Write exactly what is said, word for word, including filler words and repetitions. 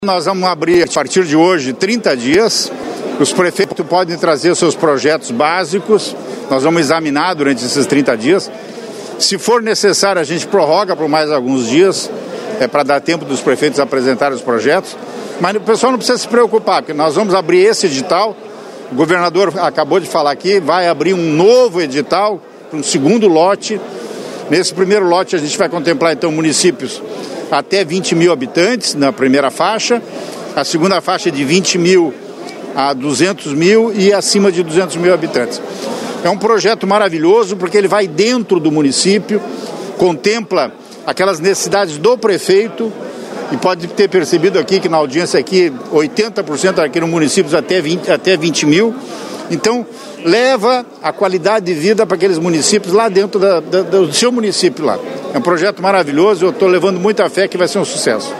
Nós vamos abrir, a partir de hoje, trinta dias. Os prefeitos podem trazer seus projetos básicos. Nós vamos examinar durante esses trinta dias. Se for necessário, a gente prorroga por mais alguns dias, é, para dar tempo dos prefeitos apresentarem os projetos. Mas o pessoal não precisa se preocupar, porque nós vamos abrir esse edital. O governador acabou de falar aqui, vai abrir um novo edital, um segundo lote. Nesse primeiro lote, a gente vai contemplar, então, municípios até vinte mil habitantes na primeira faixa, a segunda faixa é de vinte mil a duzentos mil e acima de duzentos mil habitantes. É um projeto maravilhoso porque ele vai dentro do município, contempla aquelas necessidades do prefeito e pode ter percebido aqui que na audiência aqui oitenta por cento aqui no municípios até vinte, até vinte mil. Então, leva a qualidade de vida para aqueles municípios lá dentro da, da, do seu município lá. É um projeto maravilhoso, eu estou levando muita fé que vai ser um sucesso.